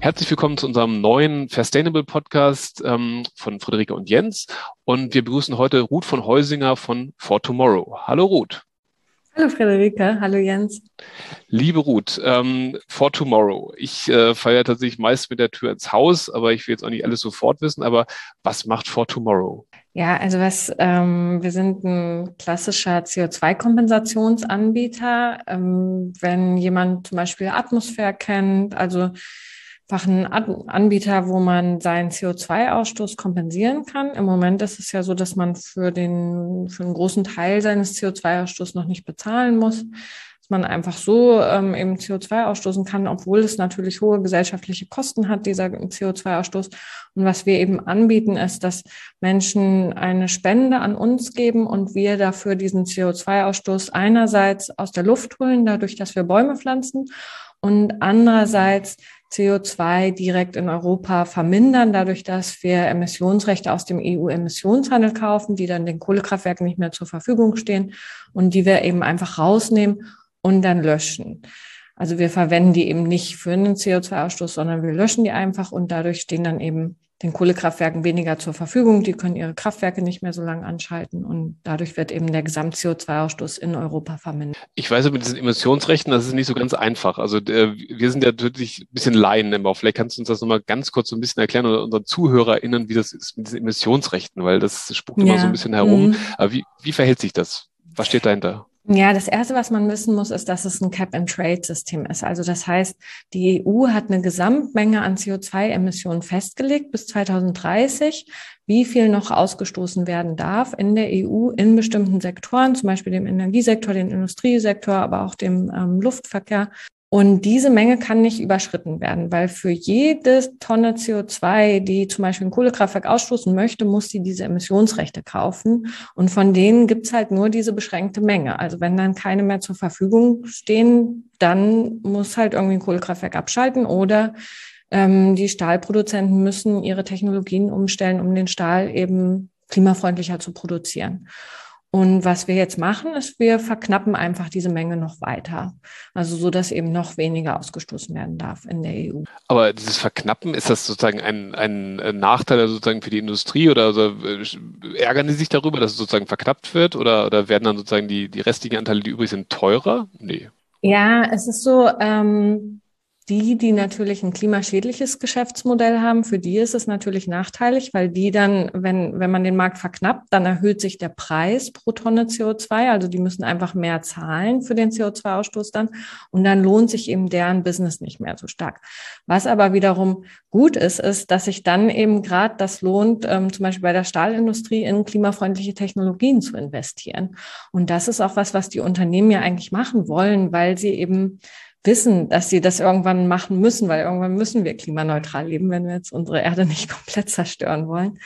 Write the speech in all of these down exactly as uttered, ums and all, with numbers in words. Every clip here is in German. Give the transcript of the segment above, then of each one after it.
Herzlich willkommen zu unserem neuen Fairstainable Podcast ähm, von Friederike und Jens. Und wir begrüßen heute Ruth von Heusinger von For Tomorrow. Hallo Ruth. Hallo Friederike, hallo Jens. Liebe Ruth, ähm, For Tomorrow. Ich äh, feiere tatsächlich meist mit der Tür ins Haus, aber ich will jetzt auch nicht alles sofort wissen. Aber was macht For Tomorrow? Ja, also was, ähm, wir sind ein klassischer C O zwei Kompensationsanbieter. Ähm, wenn jemand zum Beispiel Atmosphäre kennt, also einfach ein An- Anbieter, wo man seinen C O zwei Ausstoß kompensieren kann. Im Moment ist es ja so, dass man für den, für einen großen Teil seines C O zwei Ausstoßes noch nicht bezahlen muss. Dass man einfach so ähm, eben C O zwei ausstoßen kann, obwohl es natürlich hohe gesellschaftliche Kosten hat, dieser C O zwei Ausstoß. Und was wir eben anbieten, ist, dass Menschen eine Spende an uns geben und wir dafür diesen C O zwei Ausstoß einerseits aus der Luft holen, dadurch, dass wir Bäume pflanzen, und andererseits C O zwei direkt in Europa vermindern, dadurch, dass wir Emissionsrechte aus dem E U-Emissionshandel kaufen, die dann den Kohlekraftwerken nicht mehr zur Verfügung stehen und die wir eben einfach rausnehmen und dann löschen. Also wir verwenden die eben nicht für einen C O zwei Ausstoß, sondern wir löschen die einfach und dadurch stehen dann eben den Kohlekraftwerken weniger zur Verfügung. Die können ihre Kraftwerke nicht mehr so lange anschalten und dadurch wird eben der Gesamt-C O zwei Ausstoß in Europa vermindert. Ich weiß, mit diesen Emissionsrechten, das ist nicht so ganz einfach. Also äh, wir sind ja wirklich ein bisschen Laien im Bau. Vielleicht kannst du uns das nochmal ganz kurz so ein bisschen erklären oder unseren ZuhörerInnen, wie das ist mit diesen Emissionsrechten, weil das spukt immer so ein Ja. bisschen herum. Mhm. Aber wie, wie verhält sich das? Was steht dahinter? Ja, das Erste, was man wissen muss, ist, dass es ein Cap-and-Trade-System ist. Also das heißt, die E U hat eine Gesamtmenge an C O zwei Emissionen festgelegt bis zweitausenddreißig, wie viel noch ausgestoßen werden darf in der E U in bestimmten Sektoren, zum Beispiel dem Energiesektor, dem Industriesektor, aber auch dem ähm, Luftverkehr. Und diese Menge kann nicht überschritten werden, weil für jede Tonne C O zwei, die zum Beispiel ein Kohlekraftwerk ausstoßen möchte, muss sie diese Emissionsrechte kaufen. Und von denen gibt's halt nur diese beschränkte Menge. Also wenn dann keine mehr zur Verfügung stehen, dann muss halt irgendwie ein Kohlekraftwerk abschalten oder ähm, die Stahlproduzenten müssen ihre Technologien umstellen, um den Stahl eben klimafreundlicher zu produzieren. Und was wir jetzt machen, ist, wir verknappen einfach diese Menge noch weiter. Also so, dass eben noch weniger ausgestoßen werden darf in der E U. Aber dieses Verknappen, ist das sozusagen ein, ein Nachteil sozusagen für die Industrie oder also, äh, ärgern die sich darüber, dass es sozusagen verknappt wird oder, oder werden dann sozusagen die, die restlichen Anteile, die übrig sind, teurer? Nee. Ja, es ist so, ähm, die, die natürlich ein klimaschädliches Geschäftsmodell haben, für die ist es natürlich nachteilig, weil die dann, wenn, wenn man den Markt verknappt, dann erhöht sich der Preis pro Tonne C O zwei. Also die müssen einfach mehr zahlen für den C O zwei Ausstoß dann. Und dann lohnt sich eben deren Business nicht mehr so stark. Was aber wiederum gut ist, ist, dass sich dann eben gerade das lohnt, ähm, zum Beispiel bei der Stahlindustrie in klimafreundliche Technologien zu investieren. Und das ist auch was, was die Unternehmen ja eigentlich machen wollen, weil sie eben wissen, dass sie das irgendwann machen müssen, weil irgendwann müssen wir klimaneutral leben, wenn wir jetzt unsere Erde nicht komplett zerstören wollen.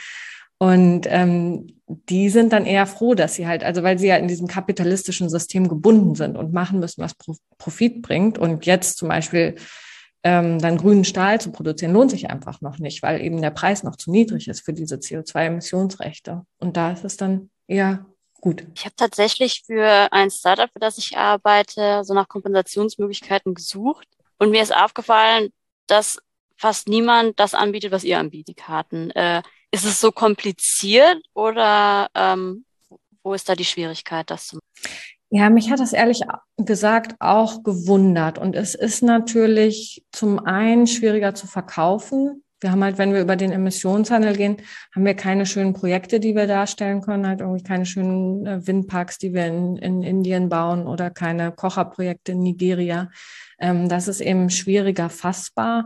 Und ähm, die sind dann eher froh, dass sie halt, also weil sie ja in diesem kapitalistischen System gebunden sind und machen müssen, was Profit bringt. Und jetzt zum Beispiel ähm, dann grünen Stahl zu produzieren, lohnt sich einfach noch nicht, weil eben der Preis noch zu niedrig ist für diese C O zwei Emissionsrechte. Und da ist es dann eher gut. Ich habe tatsächlich für ein Startup, für das ich arbeite, so nach Kompensationsmöglichkeiten gesucht. Und mir ist aufgefallen, dass fast niemand das anbietet, was ihr anbietet, Karten. Äh, ist es so kompliziert oder ähm, wo ist da die Schwierigkeit, das zu machen? Ja, mich hat das ehrlich gesagt auch gewundert. Und es ist natürlich zum einen schwieriger zu verkaufen. Wir haben halt, wenn wir über den Emissionshandel gehen, haben wir keine schönen Projekte, die wir darstellen können, halt irgendwie keine schönen Windparks, die wir in, in Indien bauen oder keine Kocherprojekte in Nigeria. Ähm, das ist eben schwieriger fassbar.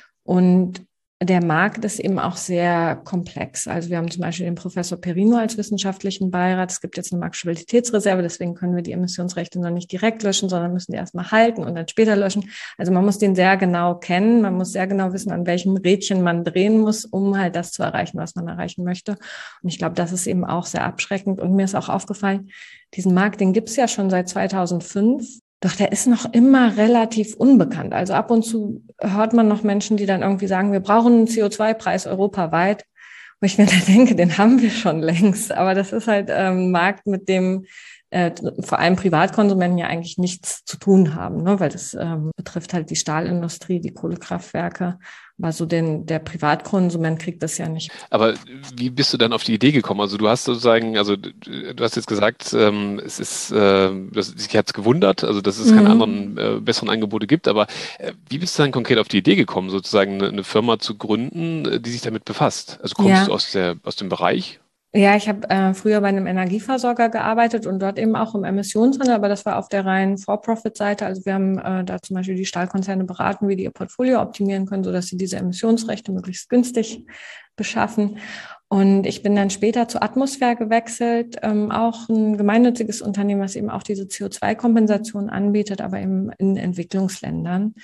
Und der Markt ist eben auch sehr komplex. Also wir haben zum Beispiel den Professor Perino als wissenschaftlichen Beirat. Es gibt jetzt eine Marktstabilitätsreserve, deswegen können wir die Emissionsrechte noch nicht direkt löschen, sondern müssen die erstmal halten und dann später löschen. Also man muss den sehr genau kennen. Man muss sehr genau wissen, an welchem Rädchen man drehen muss, um halt das zu erreichen, was man erreichen möchte. Und ich glaube, das ist eben auch sehr abschreckend. Und mir ist auch aufgefallen, diesen Markt, den gibt es ja schon seit zweitausendfünf. Doch der ist noch immer relativ unbekannt. Also ab und zu hört man noch Menschen, die dann irgendwie sagen, wir brauchen einen C O zwei Preis europaweit. Wo ich mir dann denke, den haben wir schon längst. Aber das ist halt ein ähm, Markt, mit dem äh, vor allem Privatkonsumenten ja eigentlich nichts zu tun haben, ne? Weil das ähm, betrifft halt die Stahlindustrie, die Kohlekraftwerke Aber so den, der Privatkonsument kriegt das ja nicht. Aber wie bist du dann auf die Idee gekommen? Also du hast sozusagen, also du hast jetzt gesagt, ähm, es ist, äh, das, dich hat's gewundert, also dass es Mhm. keine anderen äh, besseren Angebote gibt. Aber äh, wie bist du dann konkret auf die Idee gekommen, sozusagen eine, eine Firma zu gründen, äh, die sich damit befasst? Also kommst Ja. du aus der aus dem Bereich? Ja, ich habe äh, früher bei einem Energieversorger gearbeitet und dort eben auch im Emissionshandel, aber das war auf der reinen For-Profit-Seite. Also wir haben äh, da zum Beispiel die Stahlkonzerne beraten, wie die ihr Portfolio optimieren können, sodass sie diese Emissionsrechte möglichst günstig beschaffen. Und ich bin dann später zu Atmosphäre gewechselt, ähm, auch ein gemeinnütziges Unternehmen, was eben auch diese C O zwei Kompensation anbietet, aber eben in Entwicklungsländern.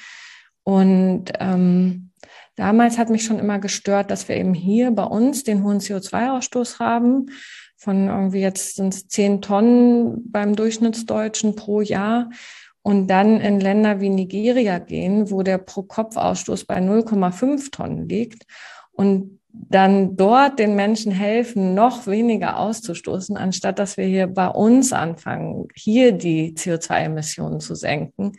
Und ähm, damals hat mich schon immer gestört, dass wir eben hier bei uns den hohen C O zwei Ausstoß haben. Von irgendwie jetzt sind es zehn Tonnen beim Durchschnittsdeutschen pro Jahr. Und dann in Länder wie Nigeria gehen, wo der Pro-Kopf-Ausstoß bei null Komma fünf Tonnen liegt. Und dann dort den Menschen helfen, noch weniger auszustoßen, anstatt dass wir hier bei uns anfangen, hier die C O zwei Emissionen zu senken.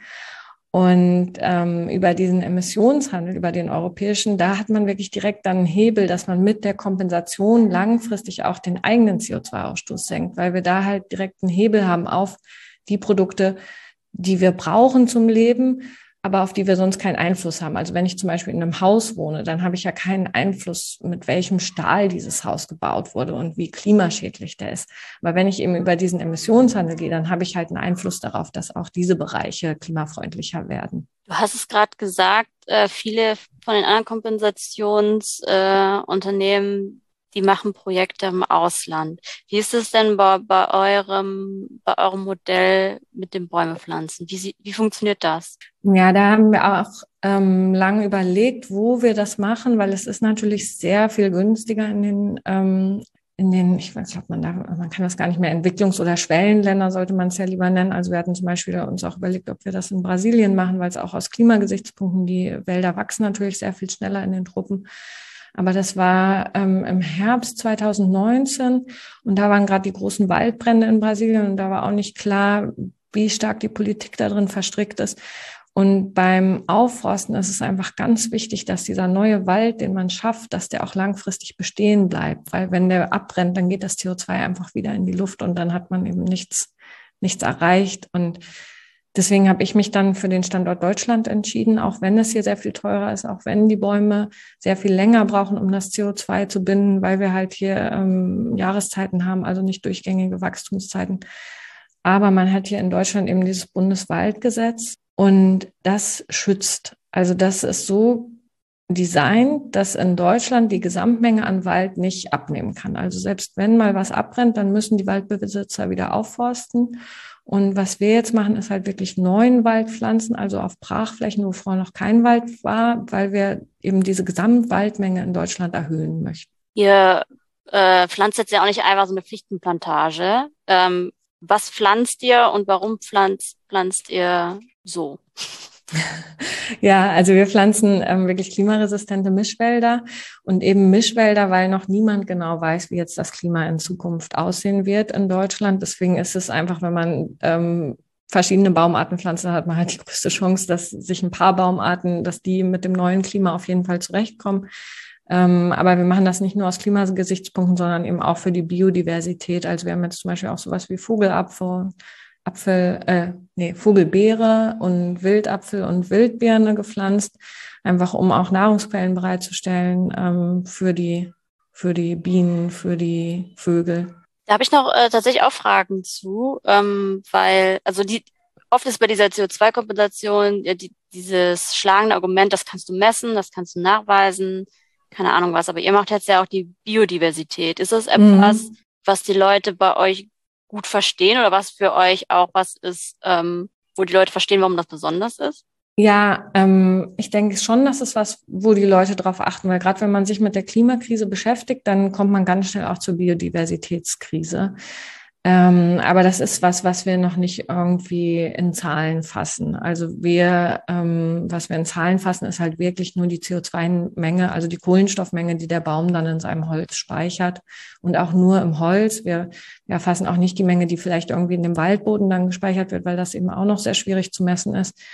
Und ähm, über diesen Emissionshandel, über den europäischen, da hat man wirklich direkt dann einen Hebel, dass man mit der Kompensation langfristig auch den eigenen C O zwei Ausstoß senkt, weil wir da halt direkt einen Hebel haben auf die Produkte, die wir brauchen zum Leben, aber auf die wir sonst keinen Einfluss haben. Also wenn ich zum Beispiel in einem Haus wohne, dann habe ich ja keinen Einfluss, mit welchem Stahl dieses Haus gebaut wurde und wie klimaschädlich der ist. Aber wenn ich eben über diesen Emissionshandel gehe, dann habe ich halt einen Einfluss darauf, dass auch diese Bereiche klimafreundlicher werden. Du hast es gerade gesagt, äh, viele von den anderen Kompensationsunternehmen, äh, Unternehmen, die machen Projekte im Ausland. Wie ist es denn bei, bei eurem, bei eurem Modell mit den Bäume pflanzen? Wie, sie- wie funktioniert das? Ja, da haben wir auch ähm, lange überlegt, wo wir das machen, weil es ist natürlich sehr viel günstiger in den, ähm, in den, ich weiß nicht, ob man da, man kann das gar nicht mehr, Entwicklungs- oder Schwellenländer sollte man es ja lieber nennen. Also wir hatten zum Beispiel uns auch überlegt, ob wir das in Brasilien machen, weil es auch aus Klimagesichtspunkten, die Wälder wachsen natürlich sehr viel schneller in den Tropen. Aber das war ähm, im Herbst zwanzig neunzehn und da waren gerade die großen Waldbrände in Brasilien und da war auch nicht klar, wie stark die Politik da drin verstrickt ist. Und beim Aufforsten ist es einfach ganz wichtig, dass dieser neue Wald, den man schafft, dass der auch langfristig bestehen bleibt. Weil wenn der abbrennt, dann geht das C O zwei einfach wieder in die Luft und dann hat man eben nichts, nichts erreicht. Und deswegen habe ich mich dann für den Standort Deutschland entschieden, auch wenn es hier sehr viel teurer ist, auch wenn die Bäume sehr viel länger brauchen, um das C O zwei zu binden, weil wir halt hier ähm, Jahreszeiten haben, also nicht durchgängige Wachstumszeiten. Aber man hat hier in Deutschland eben dieses Bundeswaldgesetz und das schützt. Also das ist so designt, dass in Deutschland die Gesamtmenge an Wald nicht abnehmen kann. Also selbst wenn mal was abbrennt, dann müssen die Waldbesitzer wieder aufforsten. Und was wir jetzt machen, ist halt wirklich neuen Wald pflanzen, also auf Brachflächen, wo vorher noch kein Wald war, weil wir eben diese Gesamtwaldmenge in Deutschland erhöhen möchten. Ihr äh, pflanzt jetzt ja auch nicht einfach so eine Fichtenplantage. Ähm, was pflanzt ihr und warum pflanzt, pflanzt ihr so? Ja, also wir pflanzen ähm, wirklich klimaresistente Mischwälder und eben Mischwälder, weil noch niemand genau weiß, wie jetzt das Klima in Zukunft aussehen wird in Deutschland. Deswegen ist es einfach, wenn man ähm, verschiedene Baumarten pflanzt, dann hat man halt die größte Chance, dass sich ein paar Baumarten, dass die mit dem neuen Klima auf jeden Fall zurechtkommen. Ähm, aber wir machen das nicht nur aus Klimagesichtspunkten, sondern eben auch für die Biodiversität. Also wir haben jetzt zum Beispiel auch sowas wie Vogelapfel, Apfel, äh, nee, Vogelbeere und Wildapfel und Wildbirne gepflanzt, einfach um auch Nahrungsquellen bereitzustellen ähm, für die, für die Bienen, für die Vögel. Da habe ich noch äh, tatsächlich auch Fragen zu, ähm, weil, also die, oft ist bei dieser C O zwei Kompensation ja, die, dieses schlagende Argument, das kannst du messen, das kannst du nachweisen, keine Ahnung was, aber ihr macht jetzt ja auch die Biodiversität. Ist das etwas, Mhm. was die Leute bei euch gut verstehen oder was für euch auch was ist, ähm, wo die Leute verstehen, warum das besonders ist? Ja, ähm, ich denke schon, dass es was, wo die Leute drauf achten, weil gerade wenn man sich mit der Klimakrise beschäftigt, dann kommt man ganz schnell auch zur Biodiversitätskrise. Ähm, aber das ist was, was wir noch nicht irgendwie in Zahlen fassen. Also wir, ähm, was wir in Zahlen fassen, ist halt wirklich nur die C O zwei Menge, also die Kohlenstoffmenge, die der Baum dann in seinem Holz speichert und auch nur im Holz. Wir, wir erfassen auch nicht die Menge, die vielleicht irgendwie in dem Waldboden dann gespeichert wird, weil das eben auch noch sehr schwierig zu messen ist.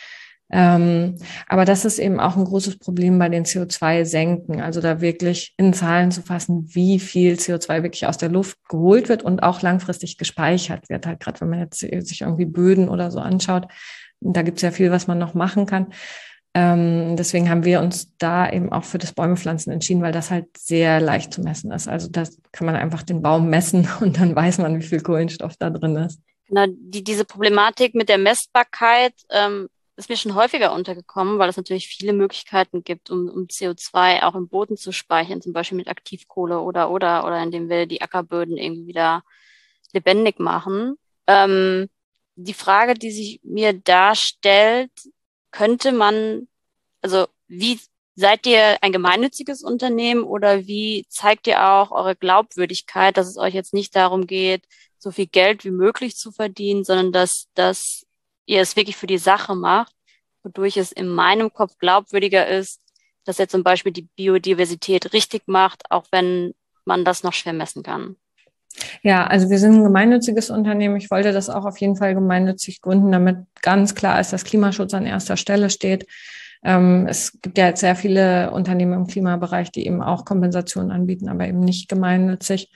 Ähm, aber das ist eben auch ein großes Problem bei den C O zwei Senken, also da wirklich in Zahlen zu fassen, wie viel C O zwei wirklich aus der Luft geholt wird und auch langfristig gespeichert wird. Halt gerade wenn man jetzt sich irgendwie Böden oder so anschaut, da gibt es ja viel, was man noch machen kann. Ähm, deswegen haben wir uns da eben auch für das Bäumepflanzen entschieden, weil das halt sehr leicht zu messen ist. Also das kann man einfach den Baum messen und dann weiß man, wie viel Kohlenstoff da drin ist. Na, die, diese Problematik mit der Messbarkeit ähm, ist mir schon häufiger untergekommen, weil es natürlich viele Möglichkeiten gibt, um, um C O zwei auch im Boden zu speichern, zum Beispiel mit Aktivkohle oder oder oder indem wir die Ackerböden irgendwie wieder lebendig machen. Ähm, die Frage, die sich mir da stellt, könnte man, also wie seid ihr ein gemeinnütziges Unternehmen oder wie zeigt ihr auch eure Glaubwürdigkeit, dass es euch jetzt nicht darum geht, so viel Geld wie möglich zu verdienen, sondern dass, dass ihr es wirklich für die Sache macht, wodurch es in meinem Kopf glaubwürdiger ist, dass ihr zum Beispiel die Biodiversität richtig macht, auch wenn man das noch schwer messen kann. Ja, also wir sind ein gemeinnütziges Unternehmen. Ich wollte das auch auf jeden Fall gemeinnützig gründen, damit ganz klar ist, dass Klimaschutz an erster Stelle steht. Ähm, es gibt ja jetzt sehr viele Unternehmen im Klimabereich, die eben auch Kompensationen anbieten, aber eben nicht gemeinnützig.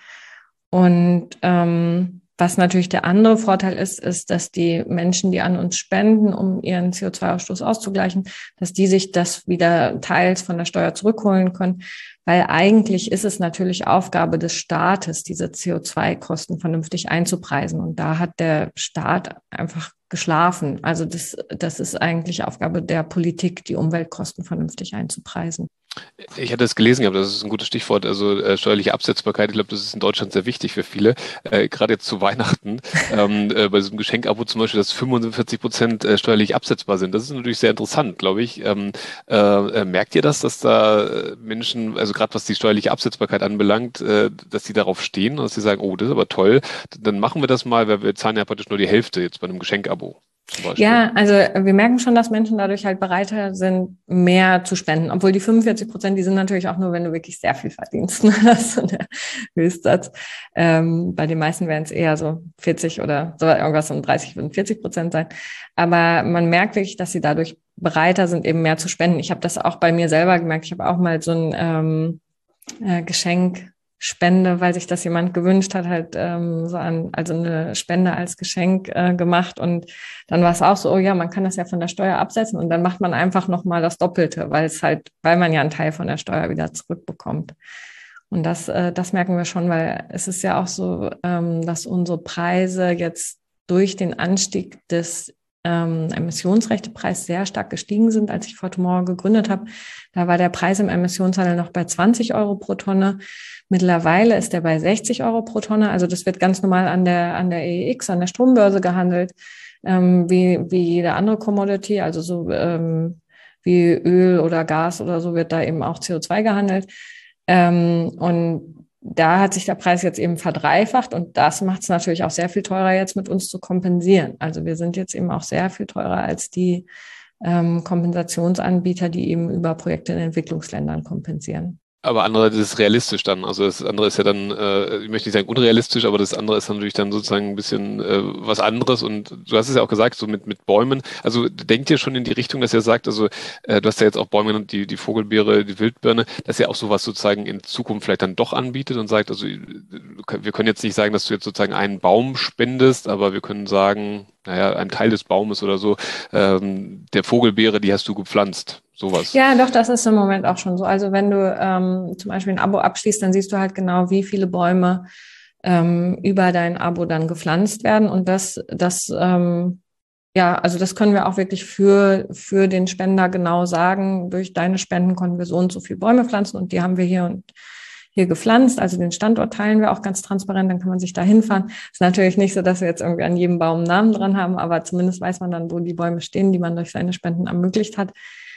Und ähm, was natürlich der andere Vorteil ist, ist, dass die Menschen, die an uns spenden, um ihren C O zwei Ausstoß auszugleichen, dass die sich das wieder teils von der Steuer zurückholen können. Weil eigentlich ist es natürlich Aufgabe des Staates, diese C O zwei Kosten vernünftig einzupreisen. Und da hat der Staat einfach geschlafen. Also das, das ist eigentlich Aufgabe der Politik, die Umweltkosten vernünftig einzupreisen. Ich hatte es gelesen, aber das ist ein gutes Stichwort, also äh, steuerliche Absetzbarkeit. Ich glaube, das ist in Deutschland sehr wichtig für viele, äh, gerade jetzt zu Weihnachten. Ähm, äh, bei diesem Geschenkabo zum Beispiel, dass fünfundvierzig Prozent äh, steuerlich absetzbar sind. Das ist natürlich sehr interessant, glaube ich. Ähm, äh, äh, merkt ihr das, dass da äh, Menschen, also gerade was die steuerliche Absetzbarkeit anbelangt, äh, dass die darauf stehen und dass sie sagen, oh, das ist aber toll, dann machen wir das mal, weil wir zahlen ja praktisch nur die Hälfte jetzt bei einem Geschenkabo. Ja, also wir merken schon, dass Menschen dadurch halt bereiter sind, mehr zu spenden. Obwohl die fünfundvierzig Prozent, die sind natürlich auch nur, wenn du wirklich sehr viel verdienst. Das ist so der Höchstsatz. Ähm, bei den meisten werden es eher so vierzig oder so irgendwas um dreißig, vierzig Prozent sein. Aber man merkt wirklich, dass sie dadurch bereiter sind, eben mehr zu spenden. Ich habe das auch bei mir selber gemerkt. Ich habe auch mal so ein ähm, äh, Geschenk Spende, weil sich das jemand gewünscht hat, halt ähm, so an, also eine Spende als Geschenk äh, gemacht und dann war es auch so, oh ja, man kann das ja von der Steuer absetzen und dann macht man einfach nochmal das Doppelte, weil es halt, weil man ja einen Teil von der Steuer wieder zurückbekommt. Und das, äh, das merken wir schon, weil es ist ja auch so, ähm, dass unsere Preise jetzt durch den Anstieg des ähm, Emissionsrechtepreis sehr stark gestiegen sind. Als ich Fortumor gegründet habe, da war der Preis im Emissionshandel noch bei zwanzig Euro pro Tonne. Mittlerweile ist er bei sechzig Euro pro Tonne. Also das wird ganz normal an der, an der E E X, an der Strombörse gehandelt, ähm, wie, wie jede andere Commodity. Also so ähm, wie Öl oder Gas oder so wird da eben auch C O zwei gehandelt. Ähm, und da hat sich der Preis jetzt eben verdreifacht und das macht es natürlich auch sehr viel teurer, jetzt mit uns zu kompensieren. Also wir sind jetzt eben auch sehr viel teurer als die ähm, Kompensationsanbieter, die eben über Projekte in Entwicklungsländern kompensieren. Aber andere, das ist realistisch dann. Also das andere ist ja dann, äh, ich möchte nicht sagen unrealistisch, aber das andere ist dann natürlich dann sozusagen ein bisschen äh, was anderes. Und du hast es ja auch gesagt, so mit mit Bäumen. Also denkt ihr schon in die Richtung, dass ihr sagt, also äh, du hast ja jetzt auch Bäume genannt, die die Vogelbeere, die Wildbirne, dass ihr auch sowas sozusagen in Zukunft vielleicht dann doch anbietet und sagt, also wir können jetzt nicht sagen, dass du jetzt sozusagen einen Baum spendest, aber wir können sagen, naja, ein Teil des Baumes oder so, ähm, der Vogelbeere, die hast du gepflanzt. Sowas. Ja, doch, das ist im Moment auch schon so. Also wenn du ähm, zum Beispiel ein Abo abschließt, dann siehst du halt genau, wie viele Bäume ähm, über dein Abo dann gepflanzt werden. Und das, das, ähm, ja, also das können wir auch wirklich für, für den Spender genau sagen. Durch deine Spenden konnten wir so und so viele Bäume pflanzen und die haben wir hier und hier gepflanzt. Also den Standort teilen wir auch ganz transparent, dann kann man sich da hinfahren. Ist natürlich nicht so, dass wir jetzt irgendwie an jedem Baum einen Namen dran haben, aber zumindest weiß man dann, wo die Bäume stehen, die man durch seine Spenden ermöglicht hat.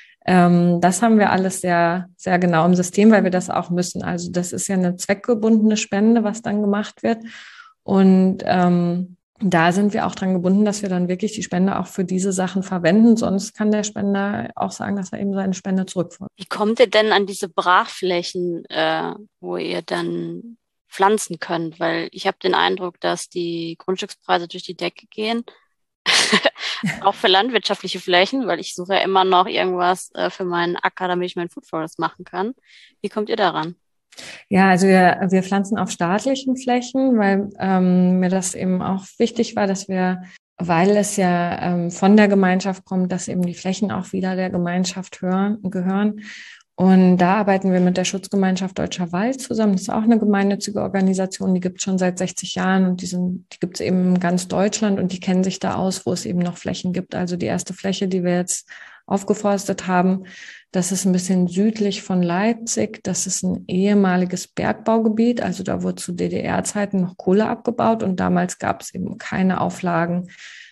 Ähm, das haben wir alles sehr, sehr genau im System, weil wir das auch müssen. Also das ist ja eine zweckgebundene Spende, was dann gemacht wird. Und ähm, da sind wir auch dran gebunden, dass wir dann wirklich die Spende auch für diese Sachen verwenden. Sonst kann der Spender auch sagen, dass er eben seine Spende zurückfordert. Wie kommt ihr denn an diese Brachflächen, äh, wo ihr dann pflanzen könnt? Weil ich habe den Eindruck, dass die Grundstückspreise durch die Decke gehen. auch für landwirtschaftliche Flächen, weil ich suche ja immer noch irgendwas äh, für meinen Acker, damit ich meinen Food Forest machen kann. Wie kommt ihr daran? Ja, also wir, wir pflanzen auf staatlichen Flächen, weil ähm, mir das eben auch wichtig war, dass wir, weil es ja ähm, von der Gemeinschaft kommt, dass eben die Flächen auch wieder der Gemeinschaft hören, gehören. Und da arbeiten wir mit der Schutzgemeinschaft Deutscher Wald zusammen. Das ist auch eine gemeinnützige Organisation, die gibt es schon seit sechzig Jahren und die sind, die gibt es eben in ganz Deutschland und die kennen sich da aus, wo es eben noch Flächen gibt. Also die erste Fläche, die wir jetzt aufgeforstet haben, das ist ein bisschen südlich von Leipzig. Das ist ein ehemaliges Bergbaugebiet. Also da wurde zu D D R-Zeiten noch Kohle abgebaut und damals gab es eben keine Auflagen.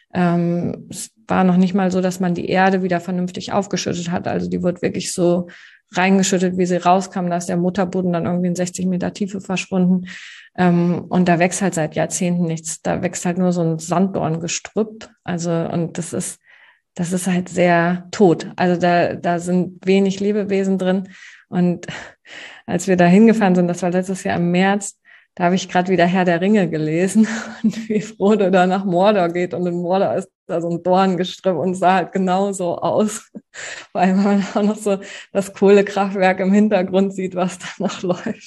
Ähm, es war noch nicht mal so, dass man die Erde wieder vernünftig aufgeschüttet hat. Also die wurde wirklich so reingeschüttet, wie sie rauskam. Da ist der Mutterboden dann irgendwie in sechzig Meter Tiefe verschwunden. Ähm, und da wächst halt seit Jahrzehnten nichts. Da wächst halt nur so ein Sanddorngestrüpp. Also, und das ist, das ist halt sehr tot. Also da, da sind wenig Lebewesen drin. Und als wir da hingefahren sind, das war letztes Jahr im März, da habe ich gerade wieder Herr der Ringe gelesen und wie Frodo da nach Mordor geht und in Mordor ist da so ein Dorngestrüpp und sah halt genauso aus, weil man auch noch so das Kohlekraftwerk im Hintergrund sieht, was da noch läuft.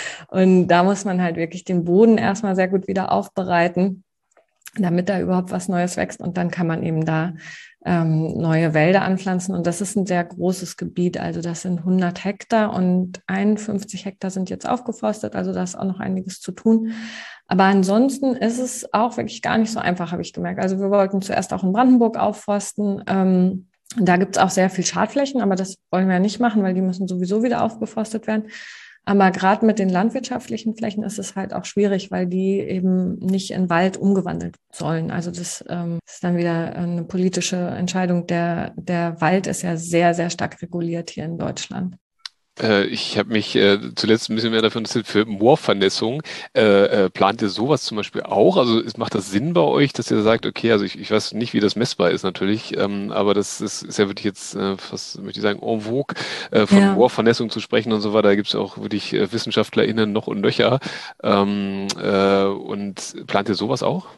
Und da muss man halt wirklich den Boden erstmal sehr gut wieder aufbereiten, damit da überhaupt was Neues wächst und dann kann man eben da ähm, neue Wälder anpflanzen und das ist ein sehr großes Gebiet, also das sind hundert Hektar und einundfünfzig Hektar sind jetzt aufgeforstet, also da ist auch noch einiges zu tun. Aber ansonsten ist es auch wirklich gar nicht so einfach, habe ich gemerkt. Also wir wollten zuerst auch in Brandenburg aufforsten. Ähm, da gibt es auch sehr viel Schadflächen, aber das wollen wir ja nicht machen, weil die müssen sowieso wieder aufgeforstet werden. Aber gerade mit den landwirtschaftlichen Flächen ist es halt auch schwierig, weil die eben nicht in Wald umgewandelt sollen. Also das ähm, ist dann wieder eine politische Entscheidung. Der, der Wald ist ja sehr, sehr stark reguliert hier in Deutschland. Äh, ich habe mich äh, zuletzt ein bisschen mehr dafür interessiert für Moorvernässung. Äh, äh, plant ihr sowas zum Beispiel auch? Also ist, macht das Sinn bei euch, dass ihr sagt, okay, also ich, ich weiß nicht, wie das messbar ist natürlich, ähm, aber das ist, ist ja wirklich jetzt äh, fast, möchte ich sagen, en vogue, äh, von Ja. Moorvernässung zu sprechen und so weiter. Da gibt es auch wirklich äh, WissenschaftlerInnen noch und nöcher. Ähm, äh, und plant ihr sowas auch?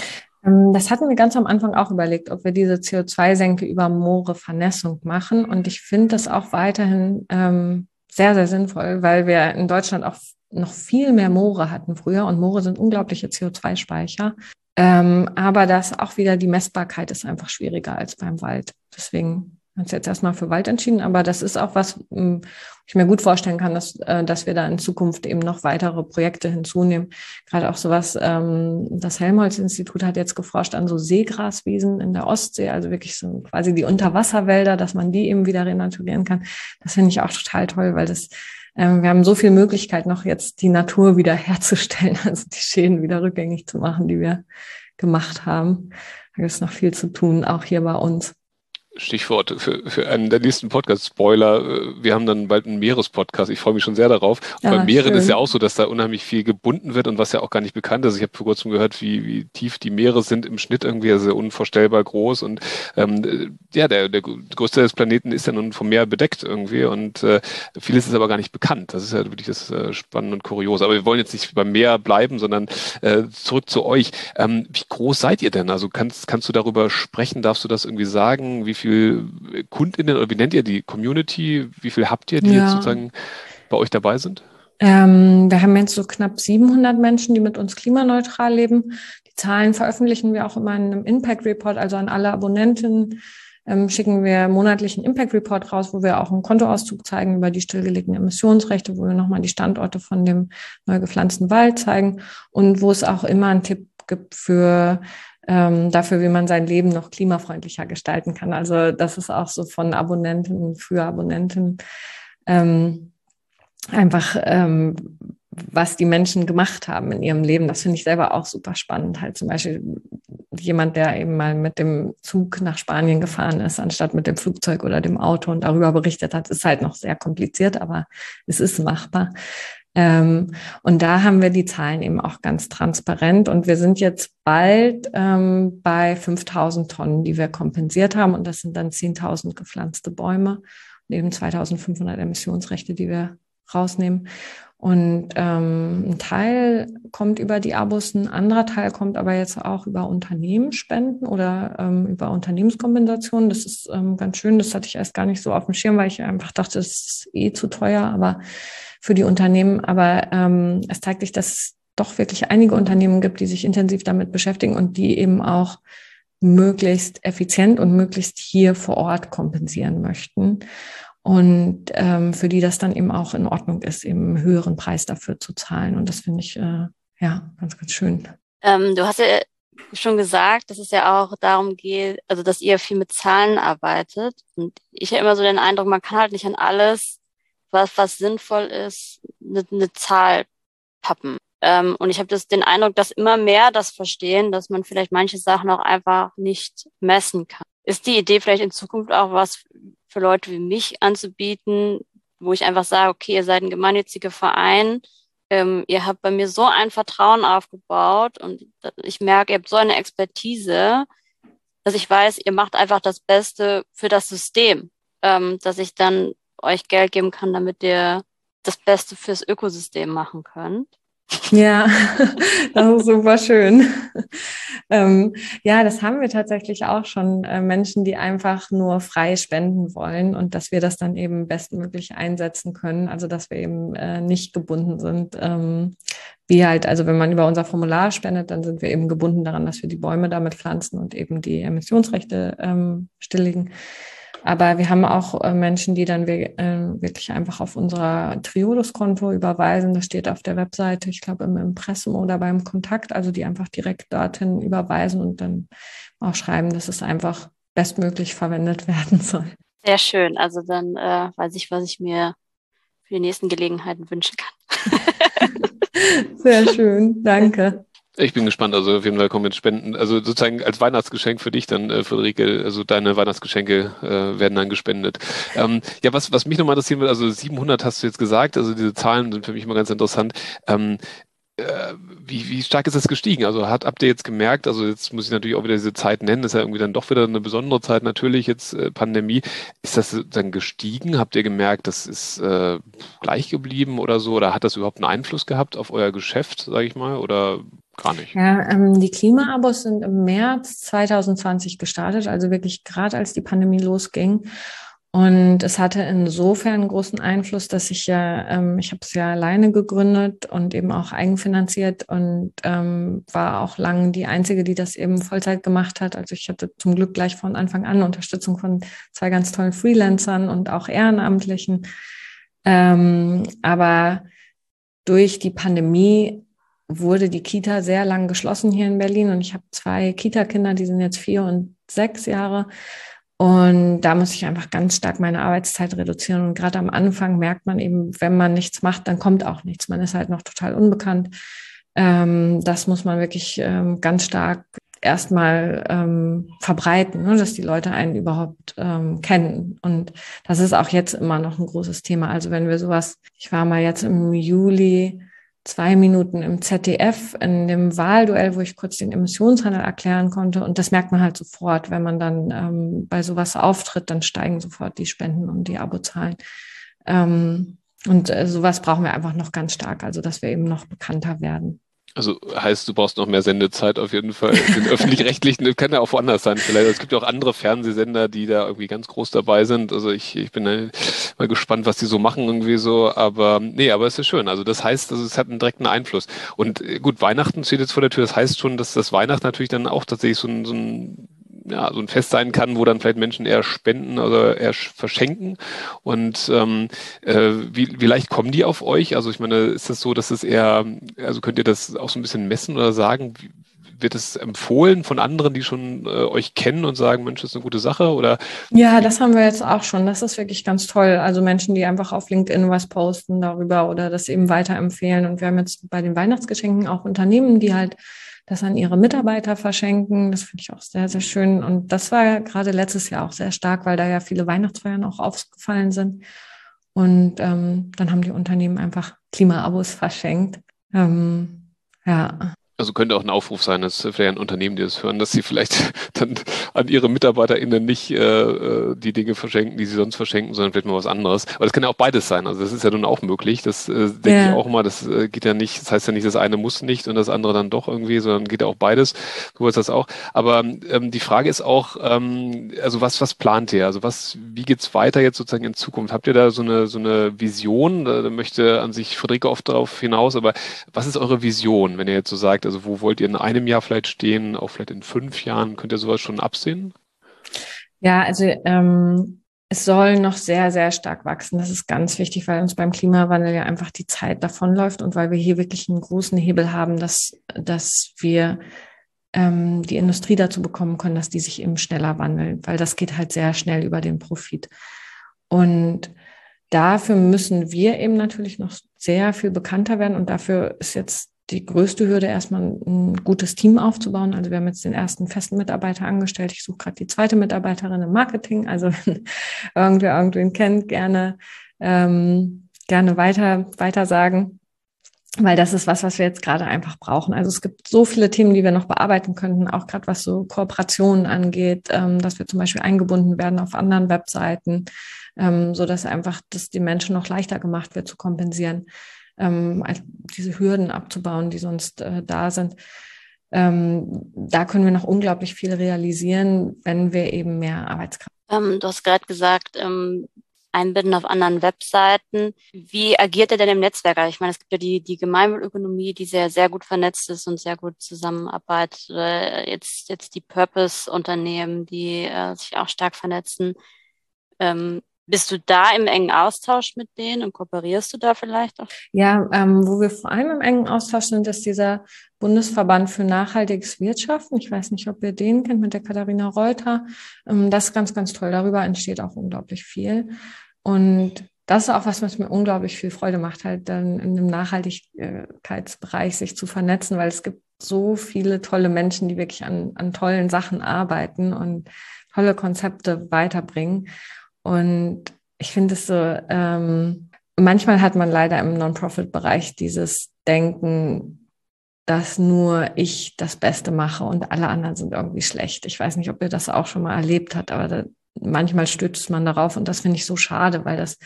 Ähm, Das hatten wir ganz am Anfang auch überlegt, ob wir diese C O zwei Senke über Moore-Vernässung machen. Und ich finde das auch weiterhin ähm, sehr, sehr sinnvoll, weil wir in Deutschland auch noch viel mehr Moore hatten früher. Und Moore sind unglaubliche C O zwei Speicher. Ähm, aber das auch wieder die Messbarkeit ist einfach schwieriger als beim Wald. Deswegen haben wir uns jetzt erstmal für Wald entschieden. Aber das ist auch was, ähm, ich mir gut vorstellen kann, dass, äh, dass wir da in Zukunft eben noch weitere Projekte hinzunehmen. Gerade auch sowas, ähm, das Helmholtz-Institut hat jetzt geforscht an so Seegraswiesen in der Ostsee, also wirklich so quasi die Unterwasserwälder, dass man die eben wieder renaturieren kann. Das finde ich auch total toll, weil das, ähm, wir haben so viel Möglichkeit noch jetzt die Natur wieder herzustellen, also die Schäden wieder rückgängig zu machen, die wir gemacht haben. Da gibt es noch viel zu tun, auch hier bei uns. Stichwort für, für einen der nächsten Podcast-Spoiler. Wir haben dann bald einen Meerespodcast. Ich freue mich schon sehr darauf. Und Ah, bei Meeren schön. ist ja auch so, dass da unheimlich viel gebunden wird und was ja auch gar nicht bekannt ist. Ich habe vor kurzem gehört, wie, wie tief die Meere sind im Schnitt irgendwie, also unvorstellbar groß. Und ähm, ja, der, der größte des Planeten ist ja nun vom Meer bedeckt irgendwie und äh, vieles ist aber gar nicht bekannt. Das ist ja wirklich das äh, Spannende und Kuriose. Aber wir wollen jetzt nicht beim Meer bleiben, sondern äh, zurück zu euch. Ähm, wie groß seid ihr denn? Also kannst, kannst du darüber sprechen? Darfst du das irgendwie sagen? Wie viel KundInnen oder wie nennt ihr die Community? Wie viel habt ihr, die Ja. jetzt sozusagen bei euch dabei sind? Ähm, wir haben jetzt so knapp siebenhundert Menschen, die mit uns klimaneutral leben. Die Zahlen veröffentlichen wir auch immer in einem Impact Report, also an alle Abonnentinnen ähm, schicken wir monatlich einen Impact Report raus, wo wir auch einen Kontoauszug zeigen über die stillgelegten Emissionsrechte, wo wir nochmal die Standorte von dem neu gepflanzten Wald zeigen und wo es auch immer einen Tipp gibt für ähm, dafür, wie man sein Leben noch klimafreundlicher gestalten kann. Also das ist auch so von Abonnenten für Abonnenten ähm, einfach, ähm, was die Menschen gemacht haben in ihrem Leben. Das finde ich selber auch super spannend. Halt zum Beispiel jemand, der eben mal mit dem Zug nach Spanien gefahren ist, anstatt mit dem Flugzeug oder dem Auto und darüber berichtet hat, ist halt noch sehr kompliziert, aber es ist machbar. Ähm, und da haben wir die Zahlen eben auch ganz transparent und wir sind jetzt bald ähm, bei fünftausend Tonnen, die wir kompensiert haben und das sind dann zehntausend gepflanzte Bäume und eben zweitausendfünfhundert Emissionsrechte, die wir rausnehmen. Und ähm, ein Teil kommt über die Abos, ein anderer Teil kommt aber jetzt auch über Unternehmensspenden oder ähm, über Unternehmenskompensationen. Das ist ähm, ganz schön. Das hatte ich erst gar nicht so auf dem Schirm, weil ich einfach dachte, das ist eh zu teuer, aber für die Unternehmen. Aber ähm, es zeigt sich, dass es doch wirklich einige Unternehmen gibt, die sich intensiv damit beschäftigen und die eben auch möglichst effizient und möglichst hier vor Ort kompensieren möchten. Und ähm, für die das dann eben auch in Ordnung ist, eben einen höheren Preis dafür zu zahlen. Und das finde ich äh, ja ganz, ganz schön. Ähm, du hast ja schon gesagt, dass es ja auch darum geht, also dass ihr viel mit Zahlen arbeitet. Und ich habe immer so den Eindruck, man kann halt nicht an alles, was, was sinnvoll ist, eine, eine Zahl pappen. Ähm, und ich habe das den Eindruck, dass immer mehr das verstehen, dass man vielleicht manche Sachen auch einfach nicht messen kann. Ist die Idee vielleicht in Zukunft auch was für Leute wie mich anzubieten, wo ich einfach sage, okay, ihr seid ein gemeinnütziger Verein, ähm, ihr habt bei mir so ein Vertrauen aufgebaut und ich merke, ihr habt so eine Expertise, dass ich weiß, ihr macht einfach das Beste für das System, ähm, dass ich dann euch Geld geben kann, damit ihr das Beste fürs Ökosystem machen könnt. Ja, das ist super schön. Ähm, ja, das haben wir tatsächlich auch schon. Äh, Menschen, die einfach nur frei spenden wollen und dass wir das dann eben bestmöglich einsetzen können. Also, dass wir eben äh, nicht gebunden sind. Ähm, wie halt, also wenn man über unser Formular spendet, dann sind wir eben gebunden daran, dass wir die Bäume damit pflanzen und eben die Emissionsrechte ähm, stilllegen. Aber wir haben auch äh, Menschen, die dann wir, äh, wirklich einfach auf unser Triodos-Konto überweisen. Das steht auf der Webseite, ich glaube im Impressum oder beim Kontakt, also die einfach direkt dorthin überweisen und dann auch schreiben, dass es einfach bestmöglich verwendet werden soll. Sehr schön. Also dann äh, weiß ich, was ich mir für die nächsten Gelegenheiten wünschen kann. Sehr schön, danke. Ich bin gespannt, also auf jeden Fall kommen jetzt Spenden, also sozusagen als Weihnachtsgeschenk für dich dann, äh, Friederike, also deine Weihnachtsgeschenke äh, werden dann gespendet. Ähm, ja, was, was mich nochmal interessieren würde, also siebenhundert hast du jetzt gesagt, also diese Zahlen sind für mich immer ganz interessant. Ähm, äh, wie, wie stark ist das gestiegen? Also hat, habt ihr jetzt gemerkt, also jetzt muss ich natürlich auch wieder diese Zeit nennen, ist ja irgendwie dann doch wieder eine besondere Zeit natürlich, jetzt äh, Pandemie. Ist das dann gestiegen? Habt ihr gemerkt, das ist äh, gleich geblieben oder so? Oder hat das überhaupt einen Einfluss gehabt auf euer Geschäft, sage ich mal? Oder gar nicht? Ja, ähm, die Klimaabos sind im März zwanzig zwanzig gestartet, also wirklich gerade als die Pandemie losging. Und es hatte insofern einen großen Einfluss, dass ich ja, ähm, ich habe es ja alleine gegründet und eben auch eigenfinanziert und ähm, war auch lange die Einzige, die das eben Vollzeit gemacht hat. Also ich hatte zum Glück gleich von Anfang an Unterstützung von zwei ganz tollen Freelancern und auch Ehrenamtlichen. Ähm, aber durch die Pandemie wurde die Kita sehr lang geschlossen hier in Berlin und ich habe zwei Kita-Kinder, die sind jetzt vier und sechs Jahre. Und da muss ich einfach ganz stark meine Arbeitszeit reduzieren. Und gerade am Anfang merkt man eben, wenn man nichts macht, dann kommt auch nichts. Man ist halt noch total unbekannt. Ähm, das muss man wirklich ähm, ganz stark erstmal ähm, verbreiten, ne, dass die Leute einen überhaupt ähm, kennen. Und das ist auch jetzt immer noch ein großes Thema. Also wenn wir sowas, ich war mal jetzt im Juli zwei Minuten im Z D F in dem Wahlduell, wo ich kurz den Emissionshandel erklären konnte. Und das merkt man halt sofort, wenn man dann ähm, bei sowas auftritt, dann steigen sofort die Spenden und die Abozahlen. Ähm, und äh, sowas brauchen wir einfach noch ganz stark, also dass wir eben noch bekannter werden. Also heißt, du brauchst noch mehr Sendezeit auf jeden Fall. Den öffentlich-rechtlichen, kann ja auch woanders sein vielleicht. Es gibt ja auch andere Fernsehsender, die da irgendwie ganz groß dabei sind. Also ich, ich bin mal gespannt, was die so machen irgendwie so. Aber nee, aber es ist schön. Also das heißt, also es hat einen direkten Einfluss. Und gut, Weihnachten steht jetzt vor der Tür. Das heißt schon, dass das Weihnachten natürlich dann auch tatsächlich so ein, so ein ja, so ein Fest sein kann, wo dann vielleicht Menschen eher spenden oder eher verschenken. Und ähm, äh, wie, wie leicht kommen die auf euch? Also ich meine, ist das so, dass es eher, also könnt ihr das auch so ein bisschen messen oder sagen, wie, wird es empfohlen von anderen, die schon äh, euch kennen und sagen, Mensch, das ist eine gute Sache? Oder? Ja, das haben wir jetzt auch schon. Das ist wirklich ganz toll. Also Menschen, die einfach auf LinkedIn was posten darüber oder das eben weiterempfehlen. Und wir haben jetzt bei den Weihnachtsgeschenken auch Unternehmen, die halt das an ihre Mitarbeiter verschenken. Das finde ich auch sehr, sehr schön. Und das war gerade letztes Jahr auch sehr stark, weil da ja viele Weihnachtsfeiern auch aufgefallen sind. Und ähm, dann haben die Unternehmen einfach Klimaabos verschenkt. Ähm, ja. Also könnte auch ein Aufruf sein, dass vielleicht ein Unternehmen, die das hören, dass sie vielleicht dann an ihre MitarbeiterInnen nicht äh, die Dinge verschenken, die sie sonst verschenken, sondern vielleicht mal was anderes. Aber das kann ja auch beides sein. Also das ist ja nun auch möglich. Das äh, denke Ja. ich auch mal. Das äh, geht ja nicht, das heißt ja nicht, das eine muss nicht und das andere dann doch irgendwie, sondern geht ja auch beides. So ist das auch. Aber ähm, die Frage ist auch, ähm, also was, was plant ihr? Also was, wie geht's weiter jetzt sozusagen in Zukunft? Habt ihr da so eine, so eine Vision? Da möchte an sich Friederike oft darauf hinaus, aber was ist eure Vision, wenn ihr jetzt so sagt, also wo wollt ihr in einem Jahr vielleicht stehen, auch vielleicht in fünf Jahren? Könnt ihr sowas schon absehen? Ja, also ähm, es soll noch sehr, sehr stark wachsen. Das ist ganz wichtig, weil uns beim Klimawandel ja einfach die Zeit davonläuft und weil wir hier wirklich einen großen Hebel haben, dass, dass wir ähm, die Industrie dazu bekommen können, dass die sich eben schneller wandeln, weil das geht halt sehr schnell über den Profit. Und dafür müssen wir eben natürlich noch sehr viel bekannter werden und dafür ist jetzt die größte Hürde, erstmal ein gutes Team aufzubauen. Also wir haben jetzt den ersten festen Mitarbeiter angestellt. Ich suche gerade die zweite Mitarbeiterin im Marketing. Also wenn irgendwer irgendwen kennt, gerne, ähm, gerne weiter, weiter sagen, weil das ist was, was wir jetzt gerade einfach brauchen. Also es gibt so viele Themen, die wir noch bearbeiten könnten, auch gerade was so Kooperationen angeht, ähm, dass wir zum Beispiel eingebunden werden auf anderen Webseiten, ähm, so dass einfach das die Menschen noch leichter gemacht wird zu kompensieren. Ähm, diese Hürden abzubauen, die sonst äh, da sind. Ähm, da können wir noch unglaublich viel realisieren, wenn wir eben mehr Arbeitskraft Ähm, du hast gerade gesagt, ähm, einbinden auf anderen Webseiten. Wie agiert ihr denn im Netzwerk? Also ich meine, es gibt ja die, die Gemeinwohlökonomie, die sehr, sehr gut vernetzt ist und sehr gut zusammenarbeitet. Oder jetzt, jetzt die Purpose-Unternehmen, die äh, sich auch stark vernetzen. Ähm, Bist du da im engen Austausch mit denen und kooperierst du da vielleicht auch? Ja, ähm, wo wir vor allem im engen Austausch sind, ist dieser Bundesverband für nachhaltiges Wirtschaften. Ich weiß nicht, ob ihr den kennt mit der Katharina Reuter. Ähm, das ist ganz, ganz toll. Darüber entsteht auch unglaublich viel. Und das ist auch was, was mir unglaublich viel Freude macht, halt dann in dem Nachhaltigkeitsbereich sich zu vernetzen, weil es gibt so viele tolle Menschen, die wirklich an, an tollen Sachen arbeiten und tolle Konzepte weiterbringen. Und ich finde es so, ähm, manchmal hat man leider im Non-Profit-Bereich dieses Denken, dass nur ich das Beste mache und alle anderen sind irgendwie schlecht. Ich weiß nicht, ob ihr das auch schon mal erlebt habt, aber da, manchmal stützt man darauf und das finde ich so schade, weil das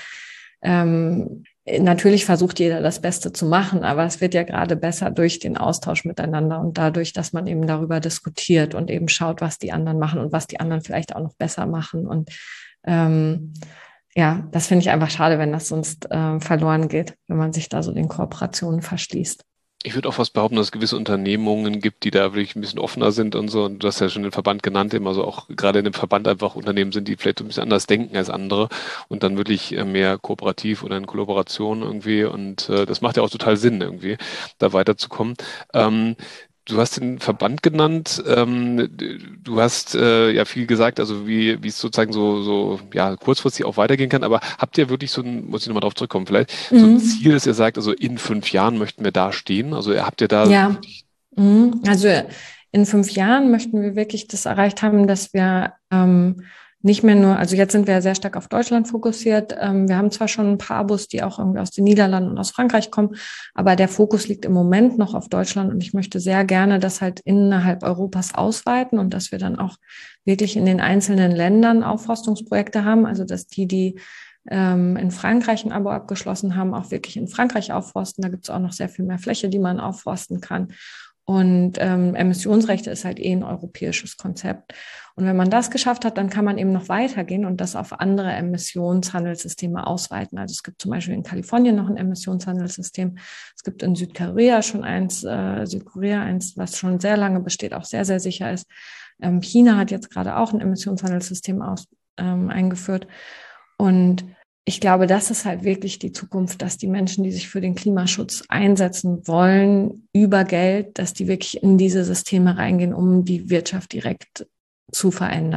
ähm, natürlich versucht jeder das Beste zu machen, aber es wird ja gerade besser durch den Austausch miteinander und dadurch, dass man eben darüber diskutiert und eben schaut, was die anderen machen und was die anderen vielleicht auch noch besser machen und ähm, ja, das finde ich einfach schade, wenn das sonst äh, verloren geht, wenn man sich da so den Kooperationen verschließt. Ich würde auch fast behaupten, dass es gewisse Unternehmungen gibt, die da wirklich ein bisschen offener sind und so. Und du hast ja schon den Verband genannt, eben also auch gerade in dem Verband einfach Unternehmen sind, die vielleicht ein bisschen anders denken als andere und dann wirklich mehr kooperativ oder in Kollaboration irgendwie. Und äh, das macht ja auch total Sinn irgendwie, da weiterzukommen. Ähm, Du hast den Verband genannt. Ähm, du hast äh, ja viel gesagt, also wie wie es sozusagen so so ja kurzfristig auch weitergehen kann. Aber habt ihr wirklich so ein, muss ich nochmal drauf zurückkommen, vielleicht so ein Mhm. Ziel, dass ihr sagt, also in fünf Jahren möchten wir da stehen? Also habt ihr da Ja, mhm. Also in fünf Jahren möchten wir wirklich das erreicht haben, dass wir ähm, nicht mehr nur, also jetzt sind wir sehr stark auf Deutschland fokussiert. Ähm, wir haben zwar schon ein paar Abos, die auch irgendwie aus den Niederlanden und aus Frankreich kommen, aber der Fokus liegt im Moment noch auf Deutschland und ich möchte sehr gerne das halt innerhalb Europas ausweiten und dass wir dann auch wirklich in den einzelnen Ländern Aufforstungsprojekte haben, also dass die, die ähm, in Frankreich ein Abo abgeschlossen haben, auch wirklich in Frankreich aufforsten. Da gibt es auch noch sehr viel mehr Fläche, die man aufforsten kann. Und ähm, Emissionsrechte ist halt eh ein europäisches Konzept. Und wenn man das geschafft hat, dann kann man eben noch weitergehen und das auf andere Emissionshandelssysteme ausweiten. Also es gibt zum Beispiel in Kalifornien noch ein Emissionshandelssystem. Es gibt in Südkorea schon eins, äh, Südkorea eins, was schon sehr lange besteht, auch sehr, sehr sicher ist. Ähm, China hat jetzt gerade auch ein Emissionshandelssystem aus, ähm, eingeführt. Und ich glaube, das ist halt wirklich die Zukunft, dass die Menschen, die sich für den Klimaschutz einsetzen wollen, über Geld, dass die wirklich in diese Systeme reingehen, um die Wirtschaft direkt zu verändern.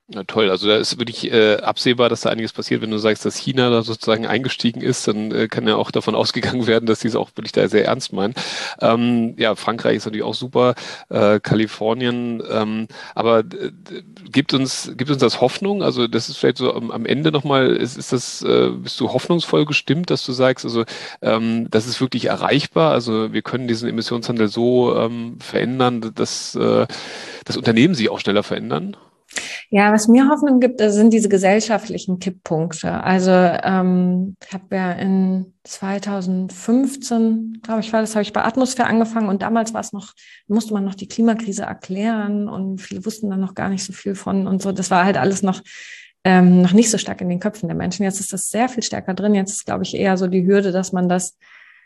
Na toll, also da ist wirklich äh, absehbar, dass da einiges passiert. Wenn du sagst, dass China da sozusagen eingestiegen ist, dann äh, kann ja auch davon ausgegangen werden, dass die es auch wirklich da sehr ernst meinen. Ähm, ja, Frankreich ist natürlich auch super, äh, Kalifornien, ähm, aber äh, gibt uns gibt uns das Hoffnung? Also das ist vielleicht so am, am Ende nochmal, ist, ist das, äh, bist du hoffnungsvoll gestimmt, dass du sagst, also ähm, das ist wirklich erreichbar? Also wir können diesen Emissionshandel so ähm, verändern, dass äh, das Unternehmen sich auch schneller verändern? Ja, was mir Hoffnung gibt, das sind diese gesellschaftlichen Kipppunkte. Also ähm, ich habe ja in zwanzig fünfzehn, glaube ich, war das, habe ich bei Atmosphäre angefangen und damals war es noch, musste man noch die Klimakrise erklären und viele wussten dann noch gar nicht so viel von und so. Das war halt alles noch ähm, noch nicht so stark in den Köpfen der Menschen. Jetzt ist das sehr viel stärker drin. Jetzt ist, glaube ich, eher so die Hürde, dass man das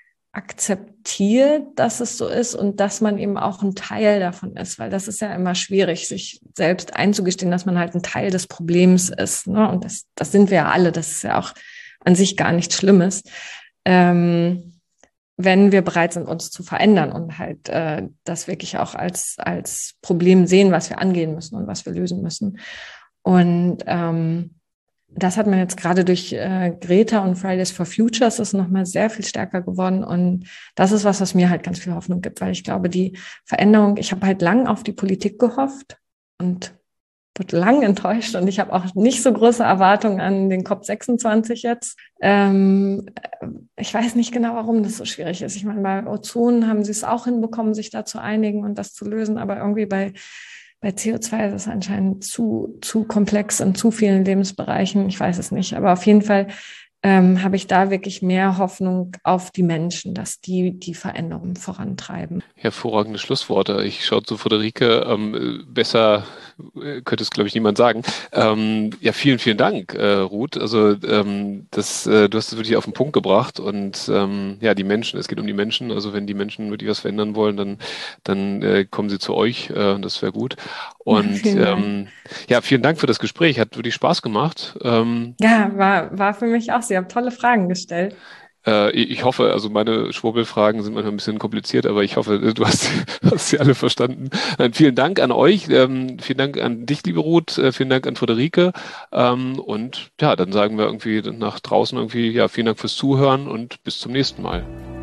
akzeptiert, dass es so ist und dass man eben auch ein Teil davon ist, weil das ist ja immer schwierig, sich selbst einzugestehen, dass man halt ein Teil des Problems ist. Ne? Und das, das sind wir ja alle. Das ist ja auch an sich gar nichts Schlimmes, ähm, wenn wir bereit sind, uns zu verändern und halt äh, das wirklich auch als als Problem sehen, was wir angehen müssen und was wir lösen müssen. Und ähm, das hat man jetzt gerade durch äh, Greta und Fridays for Futures ist nochmal sehr viel stärker geworden. Und das ist was, was mir halt ganz viel Hoffnung gibt, weil ich glaube, die Veränderung, ich habe halt lang auf die Politik gehofft und wurde lang enttäuscht. Und ich habe auch nicht so große Erwartungen an den COP sechsundzwanzig jetzt. Ähm, ich weiß nicht genau, warum das so schwierig ist. Ich meine, bei Ozon haben sie es auch hinbekommen, sich da zu einigen und das zu lösen. Aber irgendwie bei Bei C O zwei ist es anscheinend zu, zu komplex in zu vielen Lebensbereichen. Ich weiß es nicht. Aber auf jeden Fall ähm, habe ich da wirklich mehr Hoffnung auf die Menschen, dass die die Veränderungen vorantreiben. Hervorragende Schlussworte. Ich schaue zu Friederike. Ähm, besser äh, könnte es, glaube ich, niemand sagen. Ähm, ja, vielen, vielen Dank, äh, Ruth. Also ähm, das, äh, du hast es wirklich auf den Punkt gebracht. Und ähm, ja, die Menschen, es geht um die Menschen. Also wenn die Menschen wirklich was verändern wollen, dann, dann äh, kommen sie zu euch. Äh, das wäre gut. Und Vielen Dank. ähm, ja, vielen Dank für das Gespräch. Hat wirklich Spaß gemacht. Ähm, Ja, war, war für mich auch. Sie haben tolle Fragen gestellt. Äh, ich hoffe, also meine Schwurbelfragen sind manchmal ein bisschen kompliziert, aber ich hoffe, du hast, hast sie alle verstanden. Dann vielen Dank an euch, ähm, vielen Dank an dich, liebe Ruth, äh, vielen Dank an Friederike. Ähm, und ja, dann sagen wir irgendwie nach draußen irgendwie, ja, vielen Dank fürs Zuhören und bis zum nächsten Mal.